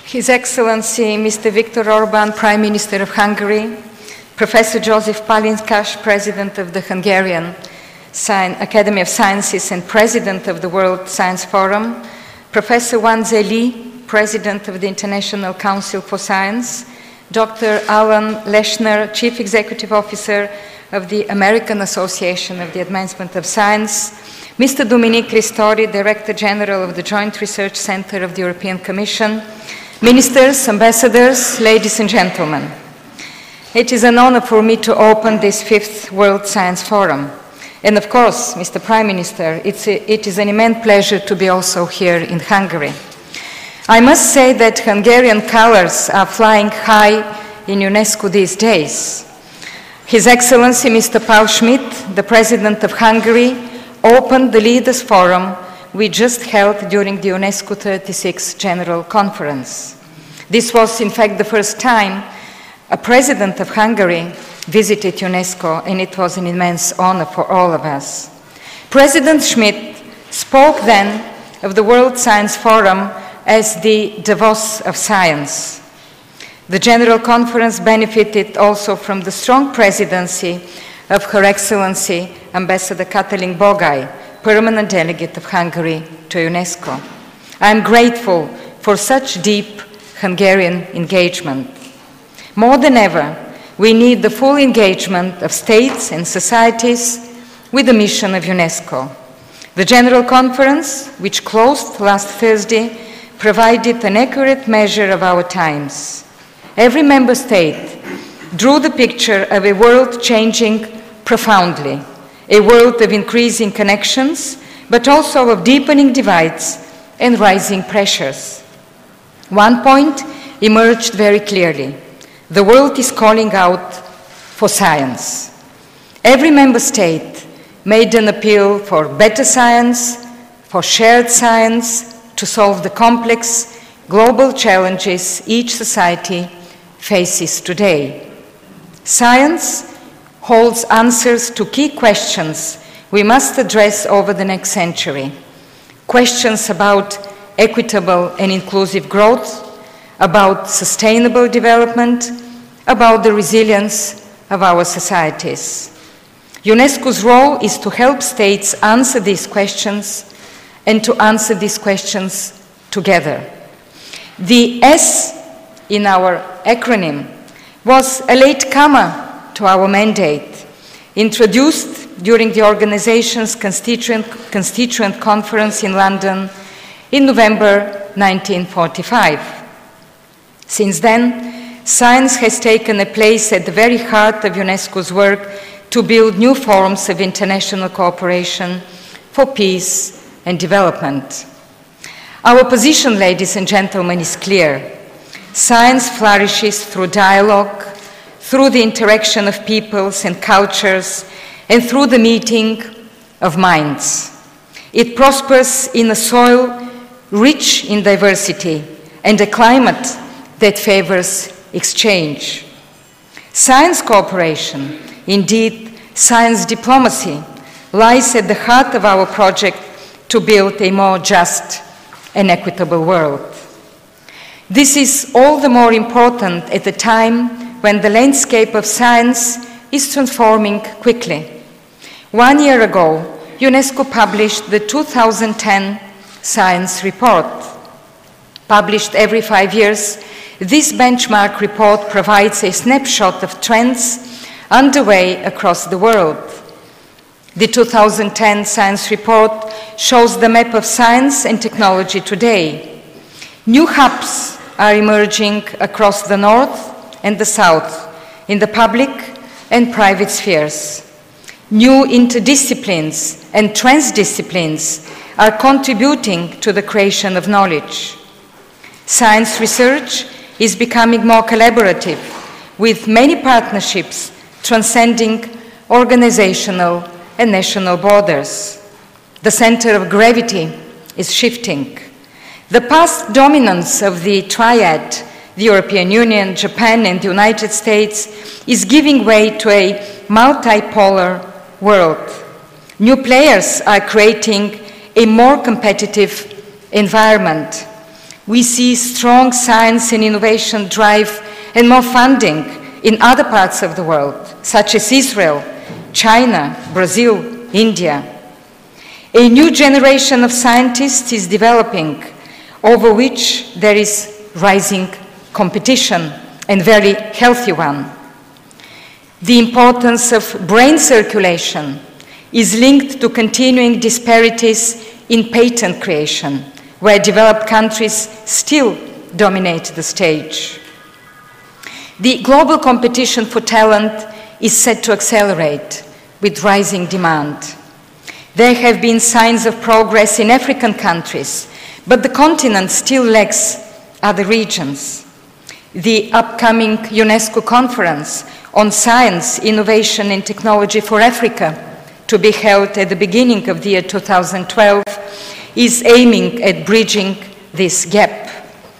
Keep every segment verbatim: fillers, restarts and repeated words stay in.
His Excellency Mister Viktor Orban, Prime Minister of Hungary, Professor Joseph Palinkas, President of the Hungarian Academy of Sciences and President of the World Science Forum, Professor Wan Zeli, President of the International Council for Science, Doctor Alan Leshner, Chief Executive Officer of the American Association of the Advancement of Science, Mister Dominique Ristori, Director General of the Joint Research Center of the European Commission, Ministers, Ambassadors, ladies and gentlemen. It is an honor for me to open this fifth World Science Forum. And of course, Mister Prime Minister, it's a, it is an immense pleasure to be also here in Hungary. I must say that Hungarian colors are flying high in UNESCO these days. His Excellency Mister Paul Schmidt, the President of Hungary, opened the Leaders Forum we just held during the UNESCO thirty-sixth General Conference. This was, in fact, the first time a President of Hungary visited UNESCO, and it was an immense honor for all of us. President Schmidt spoke then of the World Science Forum as the Davos of science. The General Conference benefited also from the strong presidency of Her Excellency Ambassador Katalin Bogai, Permanent Delegate of Hungary to UNESCO. I am grateful for such deep Hungarian engagement. More than ever, we need the full engagement of states and societies with the mission of UNESCO. The General Conference, which closed last Thursday, provided an accurate measure of our times. Every member state drew the picture of a world changing profoundly, a world of increasing connections, but also of deepening divides and rising pressures. One point emerged very clearly. The world is calling out for science. Every member state made an appeal for better science, for shared science, to solve the complex global challenges each society faces today. Science holds answers to key questions we must address over the next century. Questions about equitable and inclusive growth, about sustainable development, about the resilience of our societies. UNESCO's role is to help states answer these questions and to answer these questions together. The S in our acronym was a latecomer to our mandate, introduced during the organization's constituent, constituent conference in London in November nineteen forty-five. Since then, science has taken a place at the very heart of UNESCO's work to build new forms of international cooperation for peace and development. Our position, ladies and gentlemen, is clear. Science flourishes through dialogue, through the interaction of peoples and cultures, and through the meeting of minds. It prospers in a soil rich in diversity and a climate that favors exchange. Science cooperation, indeed science diplomacy, lies at the heart of our project to build a more just and equitable world. This is all the more important at a time when the landscape of science is transforming quickly. One year ago, UNESCO published the two thousand ten Science Report. Published every five years, this benchmark report provides a snapshot of trends underway across the world. The two thousand ten Science Report shows the map of science and technology today. New hubs are emerging across the north and the south, in the public and private spheres. New interdisciplines and transdisciplines are contributing to the creation of knowledge. Science research is becoming more collaborative, with many partnerships transcending organizational and national borders. The center of gravity is shifting. The past dominance of the triad, the European Union, Japan, and the United States, is giving way to a multipolar world. New players are creating a more competitive environment. We see strong science and innovation drive and more funding in other parts of the world, such as Israel, China, Brazil, India. A new generation of scientists is developing, over which there is rising competition, and very healthy one. The importance of brain circulation is linked to continuing disparities in patent creation, where developed countries still dominate the stage. The global competition for talent is set to accelerate with rising demand. There have been signs of progress in African countries, but the continent still lags other regions. The upcoming UNESCO conference on science, innovation and technology for Africa, to be held at the beginning of the year two thousand twelve, is aiming at bridging this gap.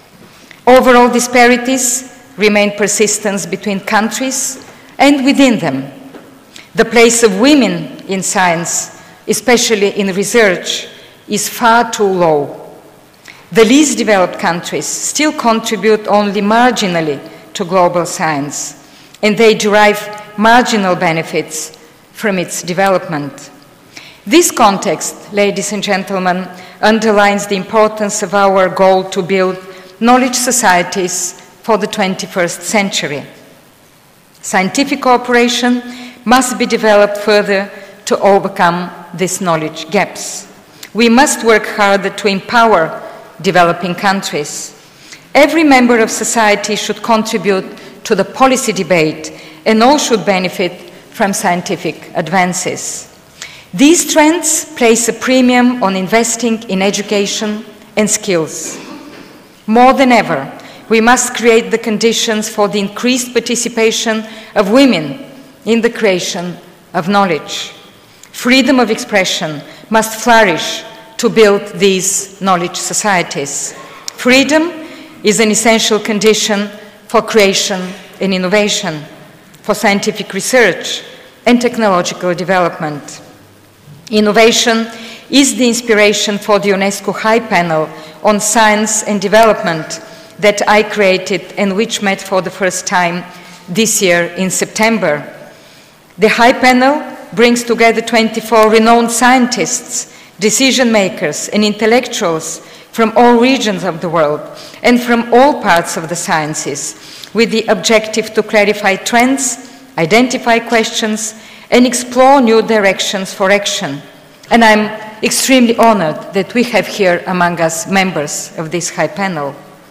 Overall disparities remain persistent between countries and within them. The place of women in science, especially in research, is far too low. The least developed countries still contribute only marginally to global science, and they derive marginal benefits from its development. This context, ladies and gentlemen, underlines the importance of our goal to build knowledge societies for the twenty-first century. Scientific cooperation must be developed further to overcome these knowledge gaps. We must work harder to empower developing countries. Every member of society should contribute to the policy debate, and all should benefit from scientific advances. These trends place a premium on investing in education and skills. More than ever, we must create the conditions for the increased participation of women in the creation of knowledge. Freedom of expression must flourish to build these knowledge societies. Freedom is an essential condition for creation and innovation, for scientific research and technological development. Innovation is the inspiration for the UNESCO High Panel on Science and Development that I created and which met for the first time this year in September. The High Panel brings together twenty-four renowned scientists, decision makers and intellectuals from all regions of the world and from all parts of the sciences, with the objective to clarify trends, identify questions and explore new directions for action. And I'm extremely honored that we have here among us members of this High Panel.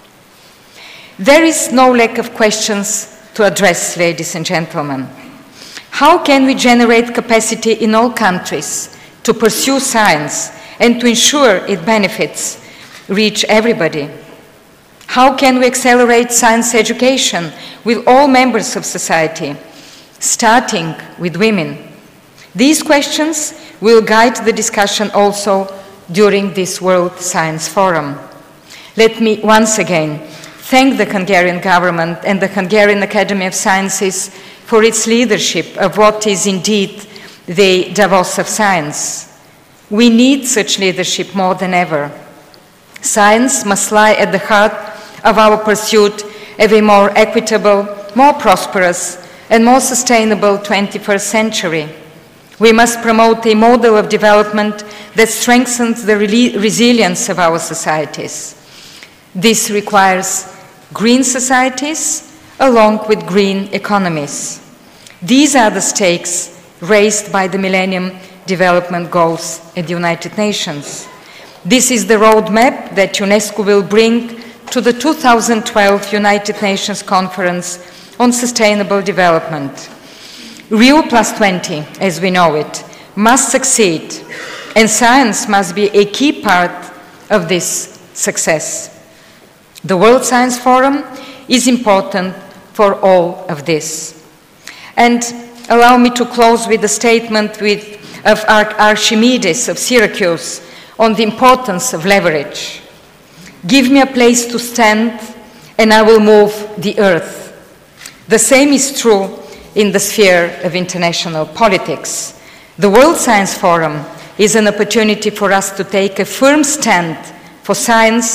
There is no lack of questions to address, ladies and gentlemen. How can we generate capacity in all countries to pursue science and to ensure its benefits reach everybody? How can we accelerate science education with all members of society, starting with women? These questions will guide the discussion also during this World Science Forum. Let me once again thank the Hungarian government and the Hungarian Academy of Sciences for its leadership of what is indeed the Davos of science. We need such leadership more than ever. Science must lie at the heart of our pursuit of a more equitable, more prosperous, and more sustainable twenty-first century. We must promote a model of development that strengthens the re- resilience of our societies. This requires green societies along with green economies. These are the stakes raised by the Millennium Development Goals at the United Nations. This is the roadmap that UNESCO will bring to the two thousand twelve United Nations Conference on Sustainable Development. Rio plus twenty, as we know it, must succeed, and science must be a key part of this success. The World Science Forum is important for all of this. And allow me to close with a statement with, of Archimedes of Syracuse on the importance of leverage. Give me a place to stand, and I will move the earth. The same is true in the sphere of international politics. The World Science Forum is an opportunity for us to take a firm stand for science,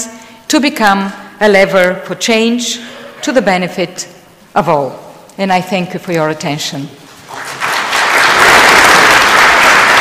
to become a lever for change to the benefit of all. And I thank you for your attention.